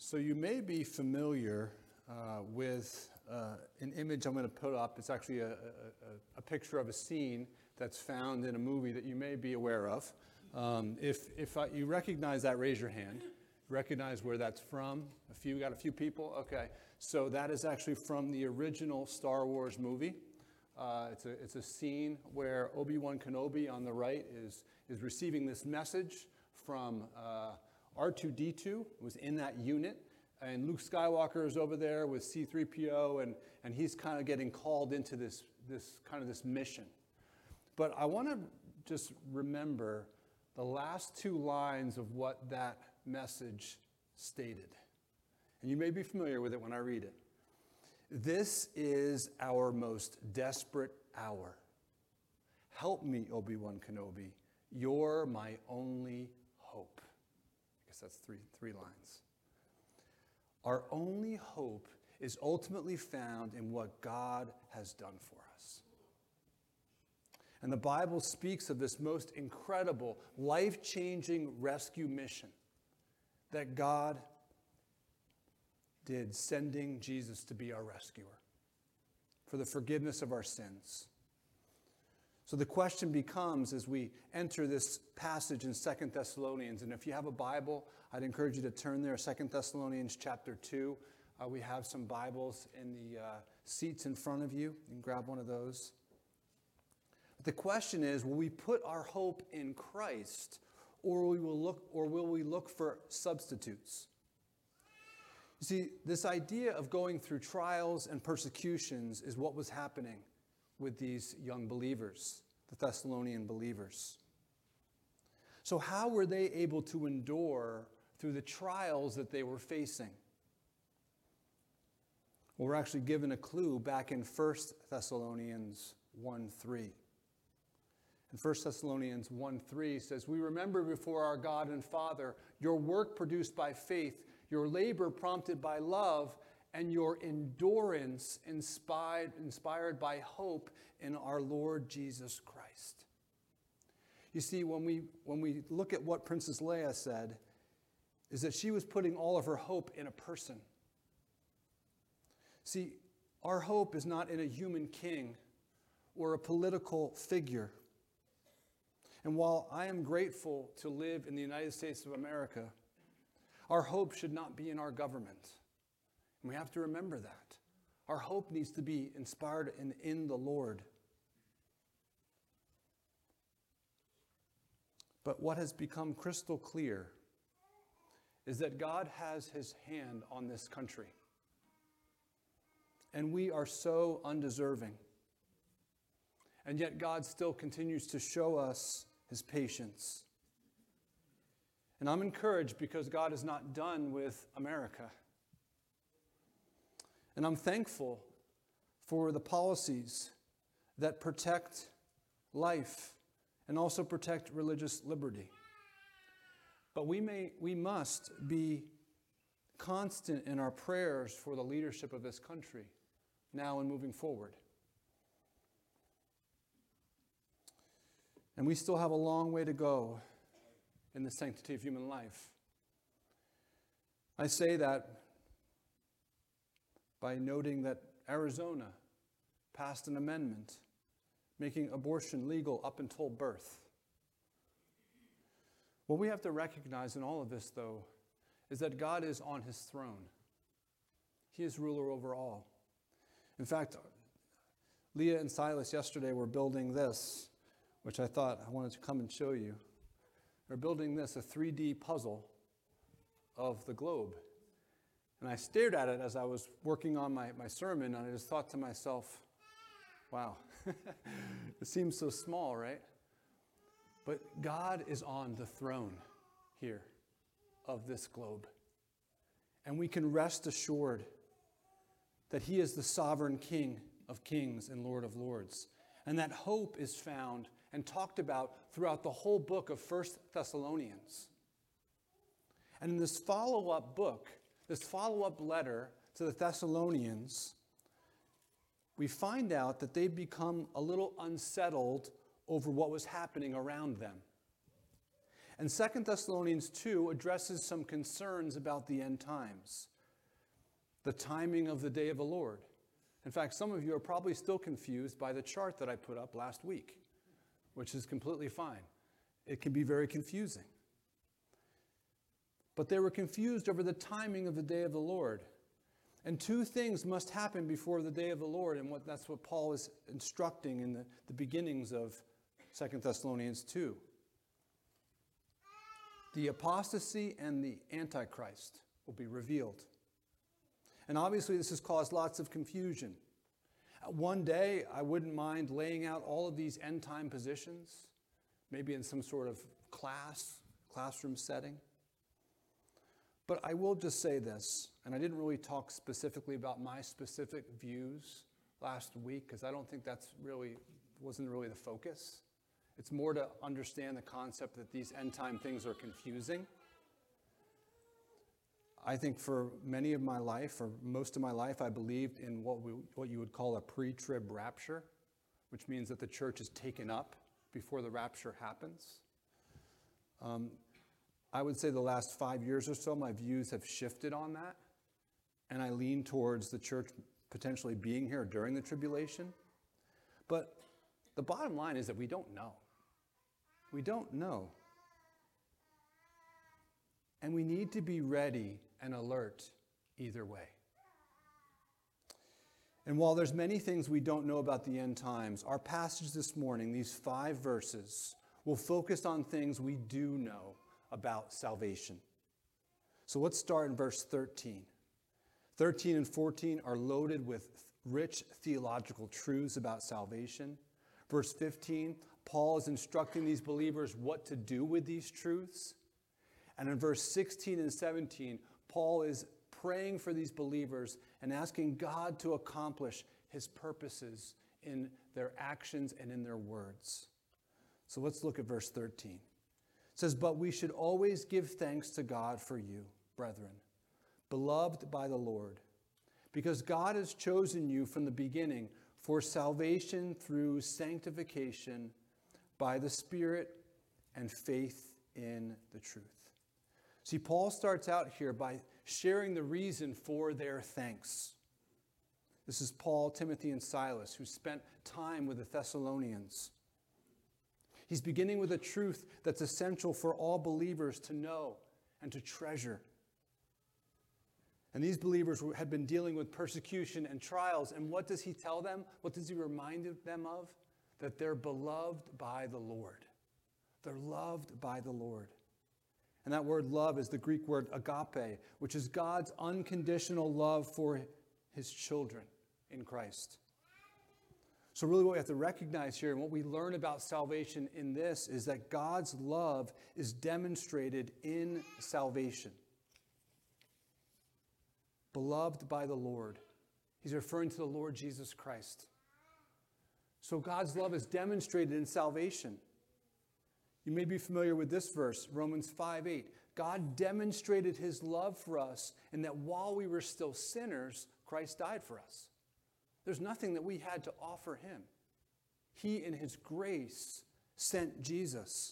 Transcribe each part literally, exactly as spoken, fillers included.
So you may be familiar uh, with uh, an image I'm going to put up. It's actually a, a, a picture of a scene that's found in a movie that you may be aware of. Um, if if I, you recognize that, raise your hand. Recognize where that's from? A few, got a few people? Okay. So that is actually from the original Star Wars movie. Uh, it's a it's a scene where Obi-Wan Kenobi on the right is is receiving this message from uh, R two D two, was in that unit, and Luke Skywalker is over there with C three P O, and and he's kind of getting called into this this kind of this mission. But I want to just remember the last two lines of what that message stated. And you may be familiar with it when I read it. This is our most desperate hour. Help me, Obi-Wan Kenobi. You're my only hope. I guess that's three, three lines. Our only hope is ultimately found in what God has done for us. And the Bible speaks of this most incredible, life-changing rescue mission that God did, sending Jesus to be our rescuer for the forgiveness of our sins. So the question becomes, as we enter this passage in Second Thessalonians, and if you have a Bible, I'd encourage you to turn there, Second Thessalonians chapter two. Uh, we have some Bibles in the uh, seats in front of you. You can grab one of those. The question is, will we put our hope in Christ, or we will look, or will we look for substitutes? You see, this idea of going through trials and persecutions is what was happening with these young believers, the Thessalonian believers. So how were they able to endure through the trials that they were facing? Well, we're actually given a clue back in First Thessalonians one three. And First Thessalonians one three says, "We remember before our God and Father your work produced by faith, your labor prompted by love, and your endurance inspired, inspired by hope in our Lord Jesus Christ." You see, when we, when we look at what Princess Leia said, is that she was putting all of her hope in a person. See, our hope is not in a human king or a political figure. And while I am grateful to live in the United States of America, our hope should not be in our government. And we have to remember that. Our hope needs to be inspired in, in the Lord. But what has become crystal clear is that God has his hand on this country. And we are so undeserving. And yet God still continues to show us his patience. And I'm encouraged because God is not done with America. And I'm thankful for the policies that protect life and also protect religious liberty. But we may, we must be constant in our prayers for the leadership of this country, now and moving forward. And we still have a long way to go in the sanctity of human life. I say that by noting that Arizona passed an amendment making abortion legal up until birth. What we have to recognize in all of this, though, is that God is on his throne. He is ruler over all. In fact, Leah and Silas yesterday were building this, which I thought I wanted to come and show you. They're building this, a three D puzzle of the globe. And I stared at it as I was working on my, my sermon, and I just thought to myself, wow, it seems so small, right? But God is on the throne here of this globe. And we can rest assured that he is the sovereign King of kings and Lord of lords. And that hope is found and talked about throughout the whole book of First Thessalonians. And in this follow-up book, this follow-up letter to the Thessalonians, we find out that they've become a little unsettled over what was happening around them. And Second Thessalonians two addresses some concerns about the end times, the timing of the day of the Lord. In fact, some of you are probably still confused by the chart that I put up last week, which is completely fine. It can be very confusing. But they were confused over the timing of the day of the Lord. And two things must happen before the day of the Lord, and what, that's what Paul is instructing in the, the beginnings of Second Thessalonians two. The apostasy and the Antichrist will be revealed. And obviously this has caused lots of confusion. One day, I wouldn't mind laying out all of these end-time positions, maybe in some sort of class, classroom setting. But I will just say this, and I didn't really talk specifically about my specific views last week, because I don't think that's really, wasn't really the focus. It's more to understand the concept that these end-time things are confusing. I think for many of my life, or most of my life, I believed in what we, what you would call a pre-trib rapture, which means that the church is taken up before the rapture happens. Um, I would say the last five years or so, my views have shifted on that, and I lean towards the church potentially being here during the tribulation. But the bottom line is that we don't know. We don't know. And we need to be ready and alert either way. And while there's many things we don't know about the end times, our passage this morning, these five verses, will focus on things we do know about salvation. So let's start in verse thirteen. thirteen and fourteen are loaded with rich theological truths about salvation. Verse fifteen, Paul is instructing these believers what to do with these truths. And in verse sixteen and seventeen, Paul is praying for these believers and asking God to accomplish his purposes in their actions and in their words. So let's look at verse thirteen. It says, "But we should always give thanks to God for you, brethren, beloved by the Lord, because God has chosen you from the beginning for salvation through sanctification by the Spirit and faith in the truth." See, Paul starts out here by sharing the reason for their thanks. This is Paul, Timothy, and Silas, who spent time with the Thessalonians. He's beginning with a truth that's essential for all believers to know and to treasure. And these believers had been dealing with persecution and trials. And what does he tell them? What does he remind them of? That they're beloved by the Lord. They're loved by the Lord. And that word love is the Greek word agape, which is God's unconditional love for his children in Christ. So really what we have to recognize here and what we learn about salvation in this is that God's love is demonstrated in salvation. Beloved by the Lord. He's referring to the Lord Jesus Christ. So God's love is demonstrated in salvation. You may be familiar with this verse, Romans five eight. God demonstrated his love for us in that while we were still sinners, Christ died for us. There's nothing that we had to offer him. He, in his grace, sent Jesus.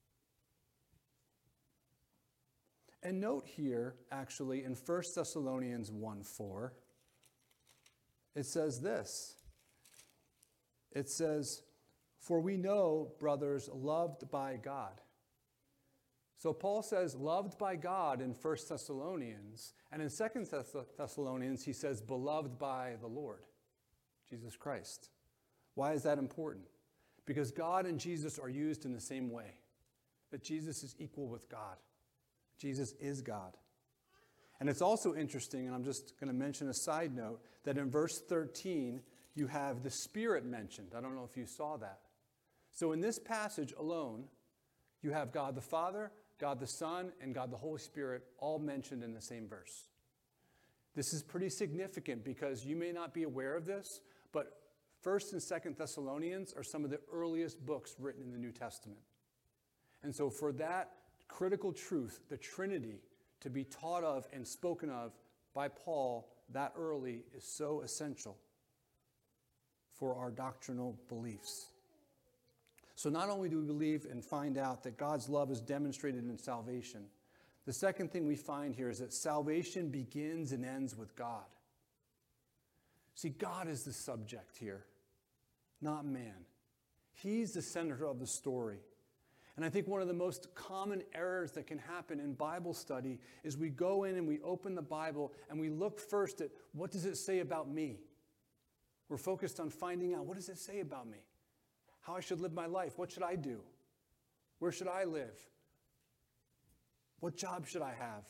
And note here, actually, in First Thessalonians one four, it says this. It says, "For we know, brothers, loved by God." So Paul says, loved by God in First Thessalonians, and in Second Thessalonians, he says, beloved by the Lord, Jesus Christ. Why is that important? Because God and Jesus are used in the same way, that Jesus is equal with God. Jesus is God. And it's also interesting, and I'm just going to mention a side note, that in verse thirteen, you have the Spirit mentioned. I don't know if you saw that. So in this passage alone, you have God the Father, God the Son, and God the Holy Spirit all mentioned in the same verse. This is pretty significant because you may not be aware of this, but First and Second Thessalonians are some of the earliest books written in the New Testament. And so for that critical truth, the Trinity, to be taught of and spoken of by Paul that early is so essential for our doctrinal beliefs. So not only do we believe and find out that God's love is demonstrated in salvation, the second thing we find here is that salvation begins and ends with God. See, God is the subject here, not man. He's the center of the story. And I think one of the most common errors that can happen in Bible study is we go in and we open the Bible and we look first at what does it say about me? We're focused on finding out what does it say about me? How I should live my life? What should I do? Where should I live? What job should I have?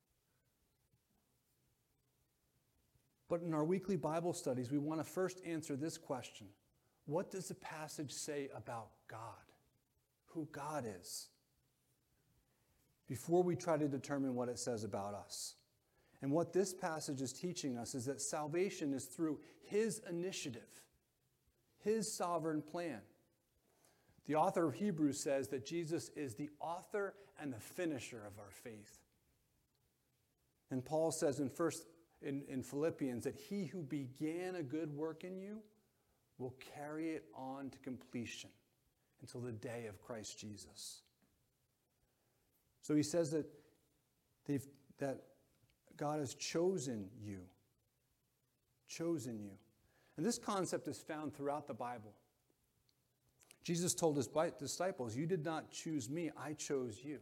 But in our weekly Bible studies, we want to first answer this question. What does the passage say about God? Who God is? Before we try to determine what it says about us. And what this passage is teaching us is that salvation is through His initiative, His sovereign plan. The author of Hebrews says that Jesus is the author and the finisher of our faith. And Paul says in first in, in Philippians that he who began a good work in you will carry it on to completion until the day of Christ Jesus. So he says that they've, that God has chosen you. Chosen you. And this concept is found throughout the Bible. Jesus told his disciples, you did not choose me, I chose you.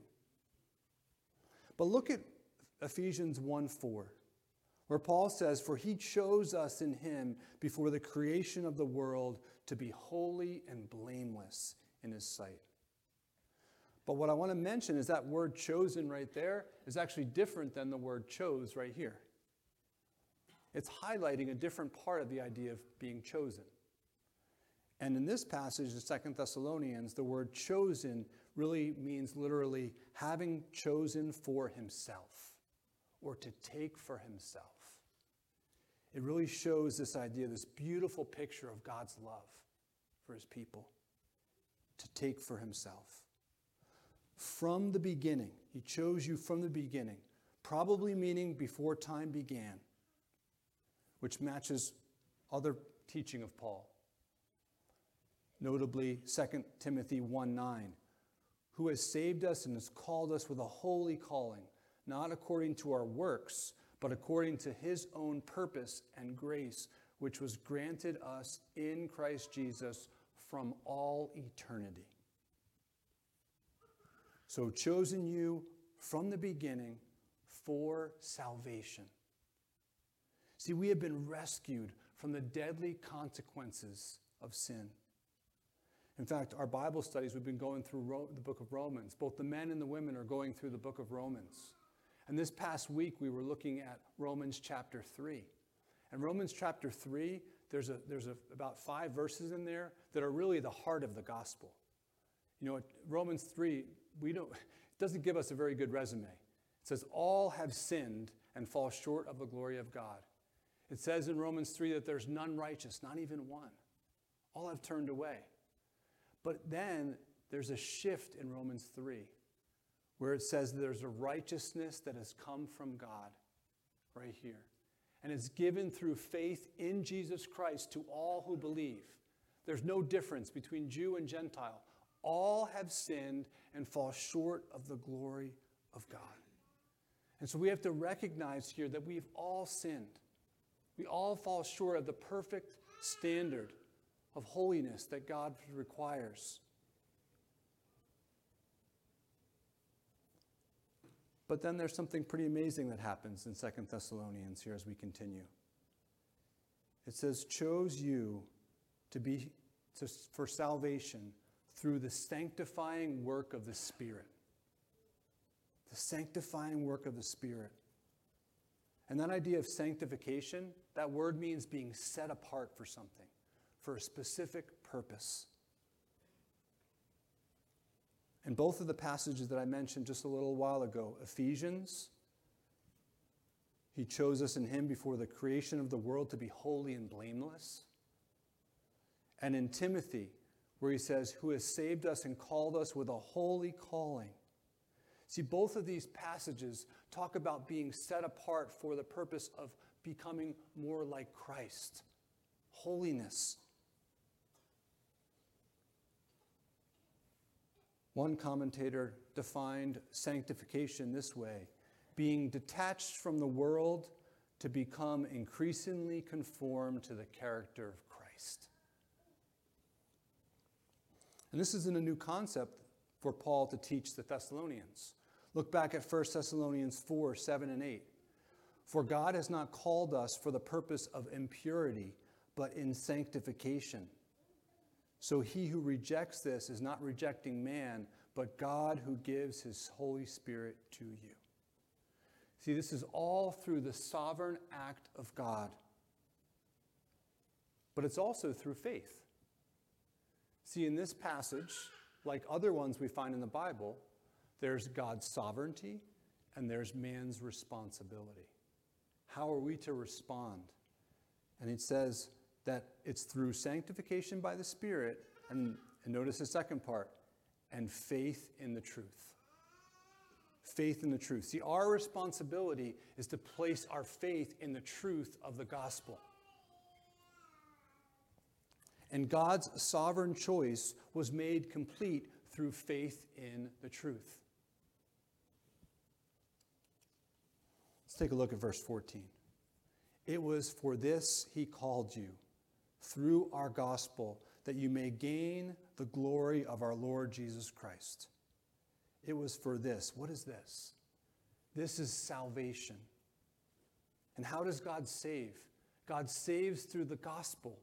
But look at Ephesians one four, where Paul says, for he chose us in him before the creation of the world to be holy and blameless in his sight. But what I want to mention is that word chosen right there is actually different than the word chose right here. It's highlighting a different part of the idea of being chosen. And in this passage in Second Thessalonians, the word chosen really means literally having chosen for himself or to take for himself. It really shows this idea, this beautiful picture of God's love for his people, to take for himself. From the beginning, he chose you from the beginning, probably meaning before time began, which matches other teaching of Paul. Notably, Second Timothy one nine, who has saved us and has called us with a holy calling, not according to our works, but according to his own purpose and grace, which was granted us in Christ Jesus from all eternity. So chosen you from the beginning for salvation. See, we have been rescued from the deadly consequences of sin. In fact, our Bible studies, we've been going through Ro- the book of Romans. Both the men and the women are going through the book of Romans. And this past week, we were looking at Romans chapter three. And Romans chapter three, there's a, there's a, about five verses in there that are really the heart of the gospel. You know, Romans three, we don't, it doesn't give us a very good resume. It says, all have sinned and fall short of the glory of God. It says in Romans three that there's none righteous, not even one. All have turned away. But then there's a shift in Romans three where it says there's a righteousness that has come from God right here. And it's given through faith in Jesus Christ to all who believe. There's no difference between Jew and Gentile. All have sinned and fall short of the glory of God. And so we have to recognize here that we've all sinned. We all fall short of the perfect standard of holiness that God requires. But then there's something pretty amazing that happens in Second Thessalonians here as we continue. It says, chose you to be to, for salvation through the sanctifying work of the Spirit. The sanctifying work of the Spirit. And that idea of sanctification, that word means being set apart for something, for a specific purpose. And both of the passages that I mentioned just a little while ago, Ephesians, he chose us in him before the creation of the world to be holy and blameless. And in Timothy, where he says, who has saved us and called us with a holy calling. See, both of these passages talk about being set apart for the purpose of becoming more like Christ. Holiness. One commentator defined sanctification this way: being detached from the world to become increasingly conformed to the character of Christ. And this isn't a new concept for Paul to teach the Thessalonians. Look back at First Thessalonians four, seven, and eight. For God has not called us for the purpose of impurity, but in sanctification. So he who rejects this is not rejecting man, but God who gives his Holy Spirit to you. See, this is all through the sovereign act of God. But it's also through faith. See, in this passage, like other ones we find in the Bible, there's God's sovereignty and there's man's responsibility. How are we to respond? And it says that it's through sanctification by the Spirit, and, and notice the second part, and faith in the truth. Faith in the truth. See, our responsibility is to place our faith in the truth of the gospel. And God's sovereign choice was made complete through faith in the truth. Let's take a look at verse fourteen. It was for this he called you, through our gospel, that you may gain the glory of our Lord Jesus Christ. It was for this. What is this? This is salvation. And how does God save? God saves through the gospel.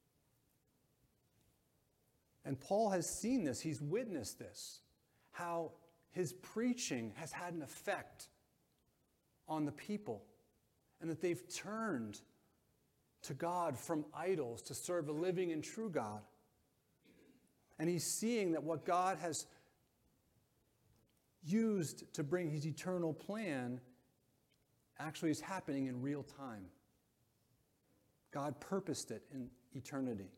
And Paul has seen this. He's witnessed this. How his preaching has had an effect on the people. And that they've turned to God from idols to serve a living and true God. And he's seeing that what God has used to bring his eternal plan actually is happening in real time. God purposed it in eternity.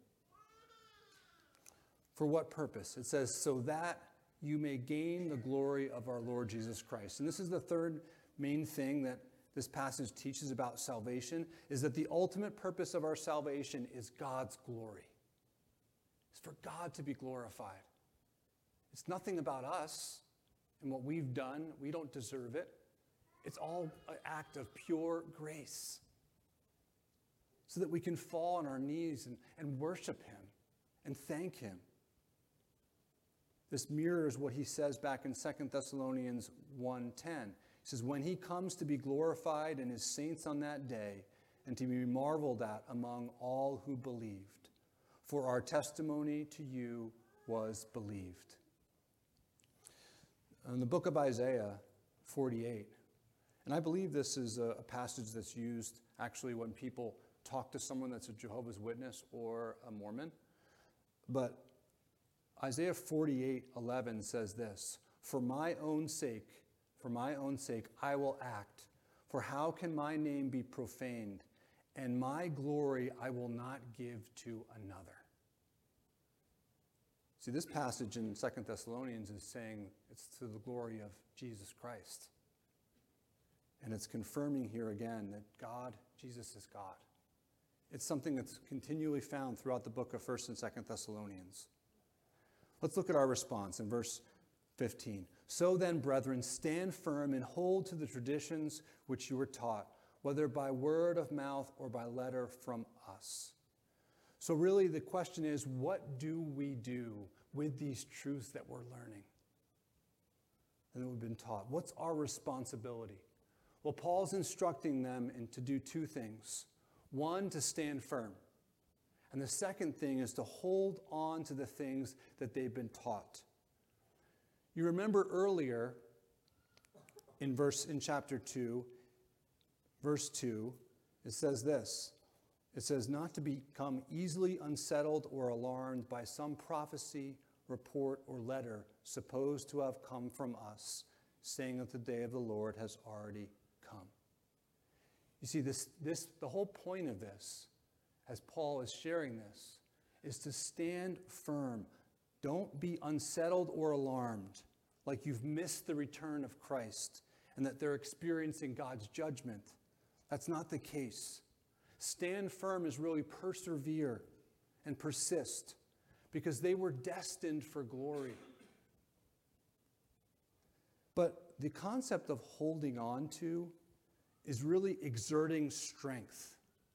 For what purpose? It says, so that you may gain the glory of our Lord Jesus Christ. And this is the third main thing that this passage teaches about salvation, is that the ultimate purpose of our salvation is God's glory. It's for God to be glorified. It's nothing about us and what we've done. We don't deserve it. It's all an act of pure grace, so that we can fall on our knees and, and worship him and thank him. This mirrors what he says back in Second Thessalonians one ten. He says, when he comes to be glorified in his saints on that day, and to be marveled at among all who believed. For our testimony to you was believed. In the book of Isaiah forty-eight, and I believe this is a, a passage that's used actually when people talk to someone that's a Jehovah's Witness or a Mormon. But Isaiah forty-eight eleven says this, for my own sake, for my own sake, I will act. For how can my name be profaned? And my glory I will not give to another. See, this passage in Second Thessalonians is saying it's to the glory of Jesus Christ. And it's confirming here again that God, Jesus is God. It's something that's continually found throughout the book of First and Second Thessalonians. Let's look at our response in verse fifteen. So then, brethren, stand firm and hold to the traditions which you were taught, whether by word of mouth or by letter from us. So really the question is, what do we do with these truths that we're learning and that we've been taught? What's our responsibility? Well, Paul's instructing them in, to do two things. One, to stand firm. And the second thing is to hold on to the things that they've been taught. You remember earlier in verse in chapter two, verse two, it says this. It says, not to become easily unsettled or alarmed by some prophecy, report, or letter supposed to have come from us, saying that the day of the Lord has already come. You see, this, this, the whole point of this, as Paul is sharing this, is to stand firm. Don't be unsettled or alarmed like you've missed the return of Christ and that they're experiencing God's judgment. That's not the case. Stand firm is really persevere and persist, because they were destined for glory. But the concept of holding on to is really exerting strength.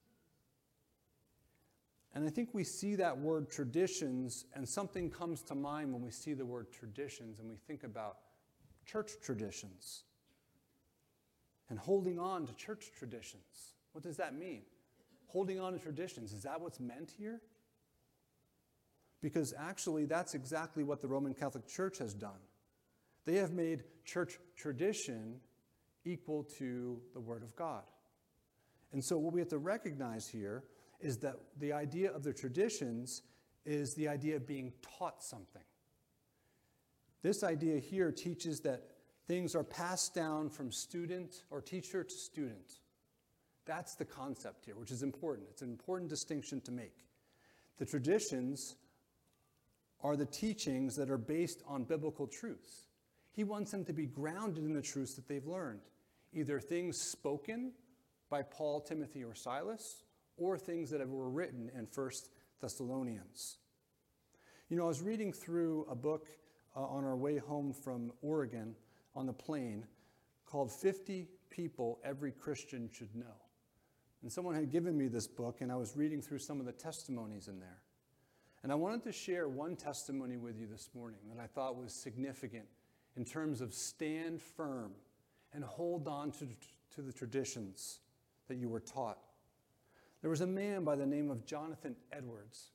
And I think we see that word traditions, and something comes to mind when we see the word traditions and we think about church traditions and holding on to church traditions. What does that mean? Holding on to traditions, is that what's meant here? Because actually, that's exactly what the Roman Catholic Church has done. They have made church tradition equal to the Word of God. And so what we have to recognize here is that the idea of the traditions is the idea of being taught something. This idea here teaches that things are passed down from student or teacher to student. That's the concept here, which is important. It's an important distinction to make. The traditions are the teachings that are based on biblical truths. He wants them to be grounded in the truths that they've learned, either things spoken by Paul, Timothy, or Silas, or things that were written in First Thessalonians. You know, I was reading through a book uh, on our way home from Oregon on the plane called fifty People Every Christian Should Know. And someone had given me this book, and I was reading through some of the testimonies in there. And I wanted to share one testimony with you this morning that I thought was significant in terms of stand firm and hold on to, to the traditions that you were taught. There was a man by the name of Jonathan Edwards.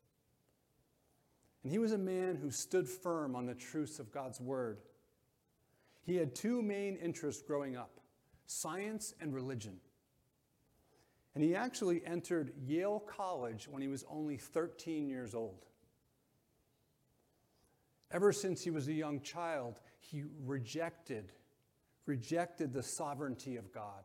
And he was a man who stood firm on the truths of God's word. He had two main interests growing up, science and religion. And he actually entered Yale College when he was only thirteen years old. Ever since he was a young child, he rejected, rejected the sovereignty of God.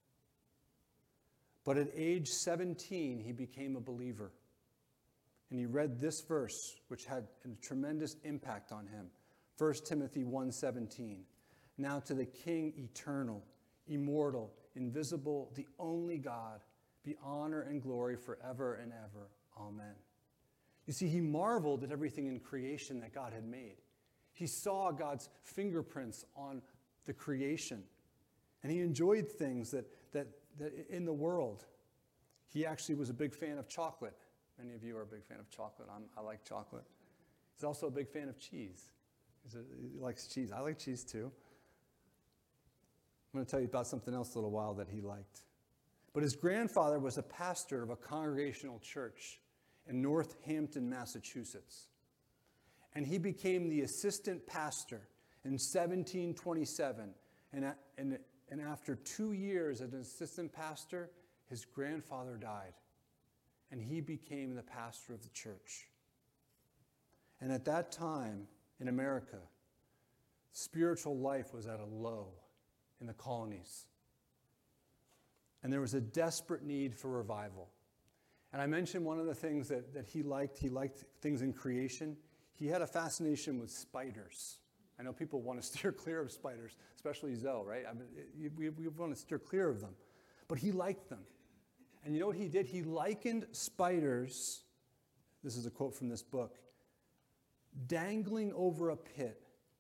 But at age seventeen, he became a believer. And he read this verse, which had a tremendous impact on him. First Timothy one seventeen. Now to the King eternal, immortal, invisible, the only God, be honor and glory forever and ever. Amen. You see, he marveled at everything in creation that God had made. He saw God's fingerprints on the creation. And he enjoyed things that, that, that in the world. He actually was a big fan of chocolate. Many of you are a big fan of chocolate. I'm, I like chocolate. He's also a big fan of cheese. He's a, he likes cheese. I like cheese too. I'm going to tell you about something else a little while that he liked. But his grandfather was a pastor of a congregational church in Northampton, Massachusetts. And he became the assistant pastor in seventeen twenty-seven. And, and, and after two years as an assistant pastor, his grandfather died. And he became the pastor of the church. And at that time in America, spiritual life was at a low in the colonies. And there was a desperate need for revival. And I mentioned one of the things that, that he liked. He liked things in creation. He had a fascination with spiders. I know people want to steer clear of spiders, especially Zoe, right? I mean, we, we want to steer clear of them. But he liked them. And you know what he did? He likened spiders, this is a quote from this book, dangling over a pit.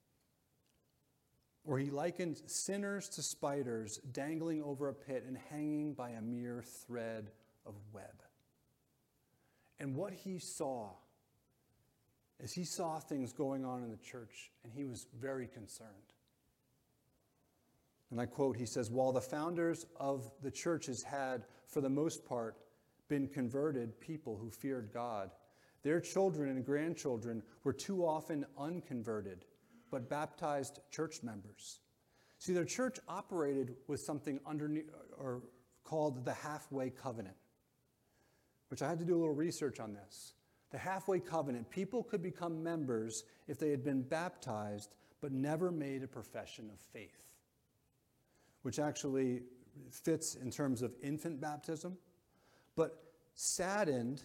Or he likened sinners to spiders dangling over a pit and hanging by a mere thread of web. And what he saw is he saw things going on in the church, and he was very concerned. And I quote, he says, while the founders of the churches had, for the most part, been converted people who feared God, their children and grandchildren were too often unconverted, but baptized church members. See, their church operated with something underneath, or called the halfway covenant, which I had to do a little research on this. The halfway covenant, people could become members if they had been baptized, but never made a profession of faith, which actually fits in terms of infant baptism, but saddened,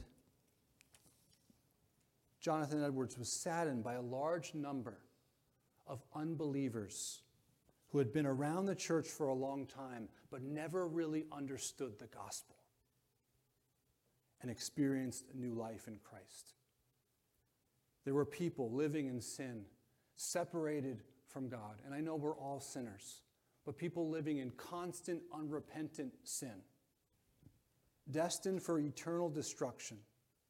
Jonathan Edwards was saddened by a large number of unbelievers who had been around the church for a long time, but never really understood the gospel and experienced a new life in Christ. There were people living in sin, separated from God. And I know we're all sinners, but people living in constant, unrepentant sin, destined for eternal destruction.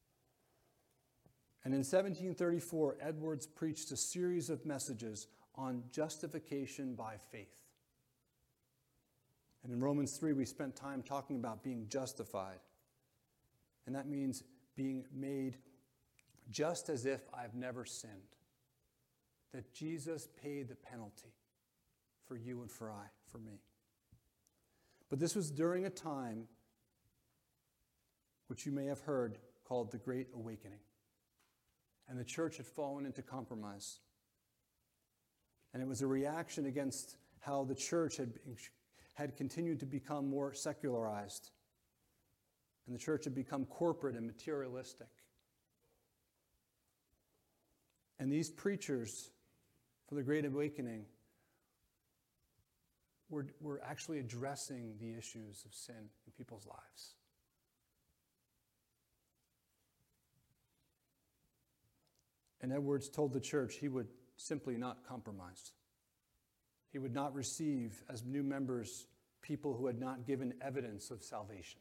And in seventeen thirty-four, Edwards preached a series of messages on justification by faith. And in Romans three, we spent time talking about being justified. And that means being made just as if I've never sinned. That Jesus paid the penalty for you and for I, for me. But this was during a time, which you may have heard, called the Great Awakening. And the church had fallen into compromise. And it was a reaction against how the church had, had continued to become more secularized. And the church had become corporate and materialistic. And these preachers for the Great Awakening were, were actually addressing the issues of sin in people's lives. And Edwards told the church he would simply not compromise. He would not receive as new members people who had not given evidence of salvation.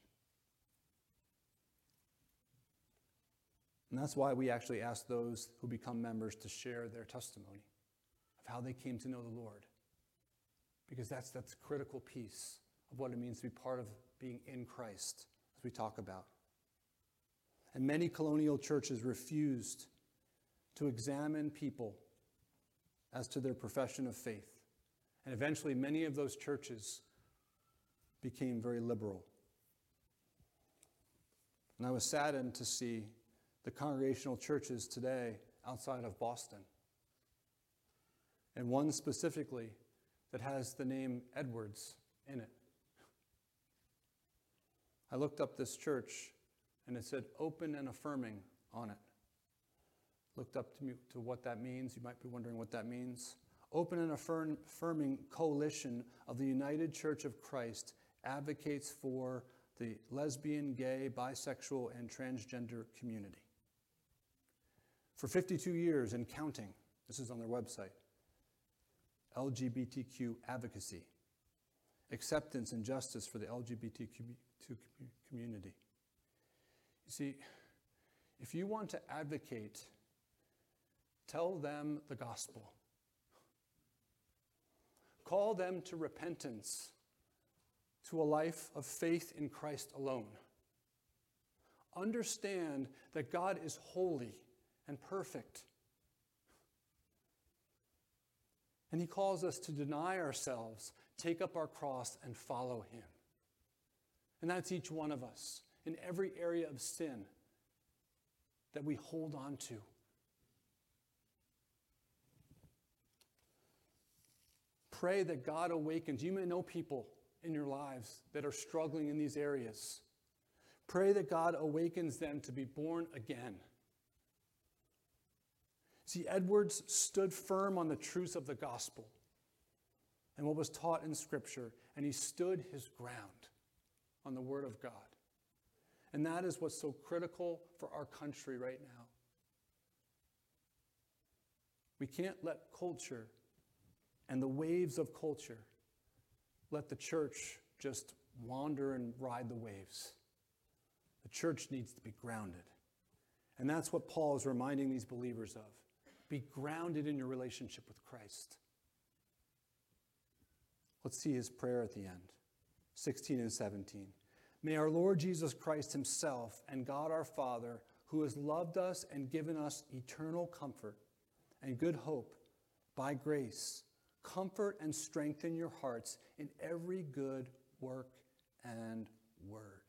And that's why we actually ask those who become members to share their testimony of how they came to know the Lord. Because that's that's a critical piece of what it means to be part of being in Christ, as we talk about. And many colonial churches refused to examine people as to their profession of faith. And eventually, many of those churches became very liberal. And I was saddened to see the congregational churches today outside of Boston. And one specifically that has the name Edwards in it. I looked up this church, and it said open and affirming on it. Looked up to, me, to what that means. You might be wondering what that means. Open and affirm, affirming coalition of the United Church of Christ advocates for the lesbian, gay, bisexual, and transgender community. For fifty-two years and counting, this is on their website, L G B T Q advocacy, acceptance and justice for the L G B T Q community. You see, if you want to advocate, tell them the gospel. Call them to repentance, to a life of faith in Christ alone. Understand that God is holy and perfect. And he calls us to deny ourselves, take up our cross, and follow him. And that's each one of us in every area of sin that we hold on to. Pray that God awakens. You may know people in your lives that are struggling in these areas. Pray that God awakens them to be born again. See, Edwards stood firm on the truths of the gospel and what was taught in Scripture, and he stood his ground on the Word of God. And that is what's so critical for our country right now. We can't let culture and the waves of culture let the church just wander and ride the waves. The church needs to be grounded. And that's what Paul is reminding these believers of. Be grounded in your relationship with Christ. Let's see his prayer at the end, sixteen and seventeen. May our Lord Jesus Christ himself and God our Father, who has loved us and given us eternal comfort and good hope by grace, comfort and strengthen your hearts in every good work and word.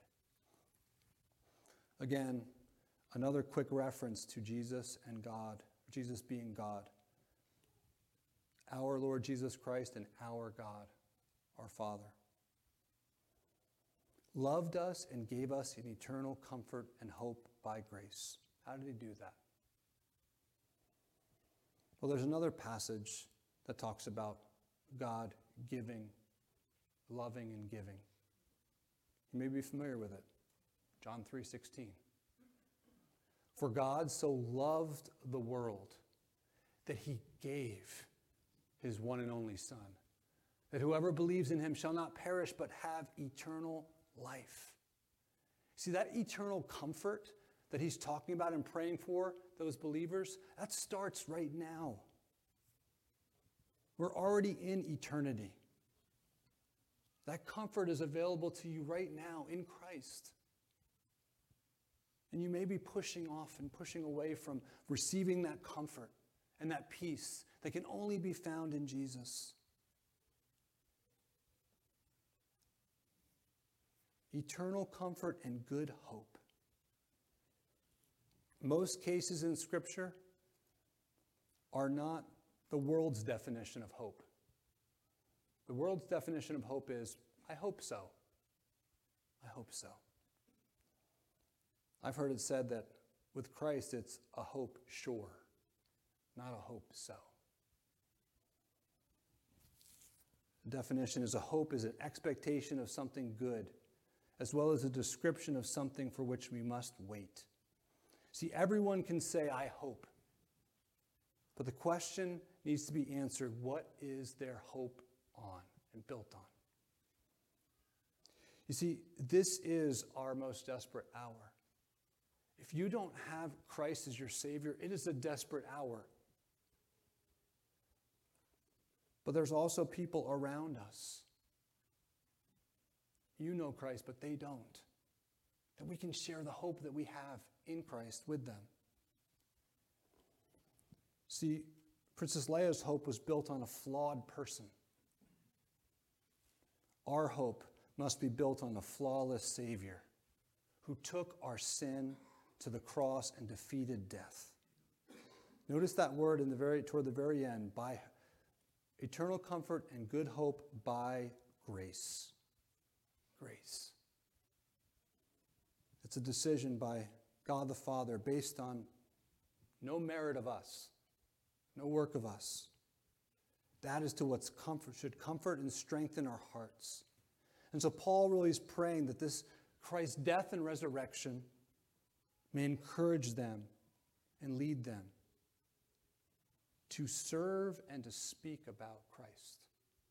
Again, another quick reference to Jesus and God, Jesus being God. Our Lord Jesus Christ and our God, our Father, loved us and gave us an eternal comfort and hope by grace. How did he do that? Well, there's another passage that talks about God giving, loving and giving. You may be familiar with it. John three sixteen. For God so loved the world that he gave his one and only Son, that whoever believes in him shall not perish but have eternal life. See, that eternal comfort that he's talking about and praying for those believers, that starts right now. We're already in eternity. That comfort is available to you right now in Christ. And you may be pushing off and pushing away from receiving that comfort and that peace that can only be found in Jesus. Eternal comfort and good hope. Most cases in Scripture are not the world's definition of hope. The world's definition of hope is, I hope so. I hope so. I've heard it said that with Christ, it's a hope sure, not a hope so. The definition is a hope is an expectation of something good, as well as a description of something for which we must wait. See, everyone can say, I hope. But the question needs to be answered, what is their hope on and built on? You see, this is our most desperate hour. If you don't have Christ as your Savior, it is a desperate hour. But there's also people around us. You know Christ, but they don't. That we can share the hope that we have in Christ with them. See, Princess Leia's hope was built on a flawed person. Our hope must be built on a flawless Savior who took our sin to the cross and defeated death. Notice that word in the very toward the very end, by eternal comfort and good hope by grace. Grace. It's a decision by God the Father based on no merit of us, no work of us. That is to what's comfort, should comfort and strengthen our hearts. And so Paul really is praying that this Christ's death and resurrection may encourage them and lead them to serve and to speak about Christ.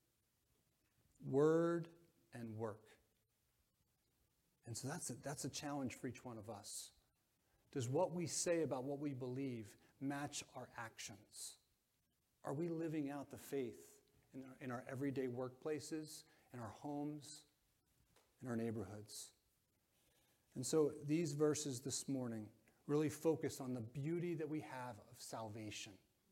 Word and work. And so that's a, that's a challenge for each one of us. Does what we say about what we believe match our actions? Are we living out the faith in our, in our everyday workplaces, in our homes, in our neighborhoods? And so these verses this morning really focus on the beauty that we have of salvation.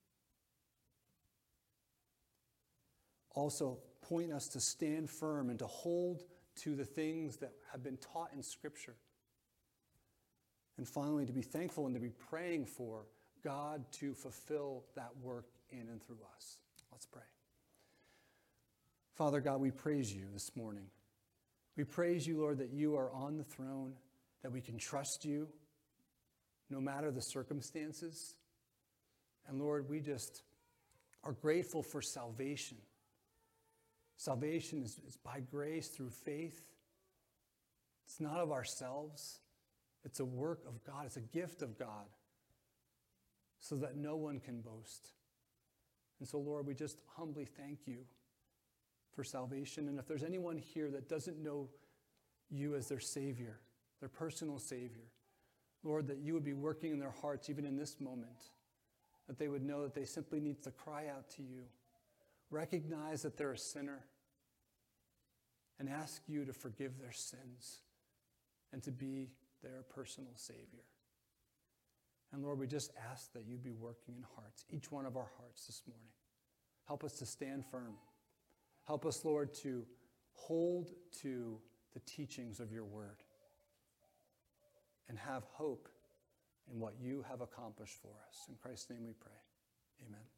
Also point us to stand firm and to hold to the things that have been taught in Scripture. And finally, to be thankful and to be praying for God to fulfill that work in and through us. Let's pray. Father God, we praise you this morning. We praise you, Lord, that you are on the throne, that we can trust you no matter the circumstances. And Lord, we just are grateful for salvation. Salvation is, is by grace through faith. It's not of ourselves. It's a work of God. It's a gift of God so that no one can boast. And so, Lord, we just humbly thank you for salvation. And if there's anyone here that doesn't know you as their Savior, their personal Savior, Lord, that you would be working in their hearts even in this moment, that they would know that they simply need to cry out to you, recognize that they're a sinner, and ask you to forgive their sins and to be their personal Savior. And Lord, we just ask that you be working in hearts, each one of our hearts this morning. Help us to stand firm. Help us, Lord, to hold to the teachings of your word and have hope in what you have accomplished for us. In Christ's name we pray. Amen.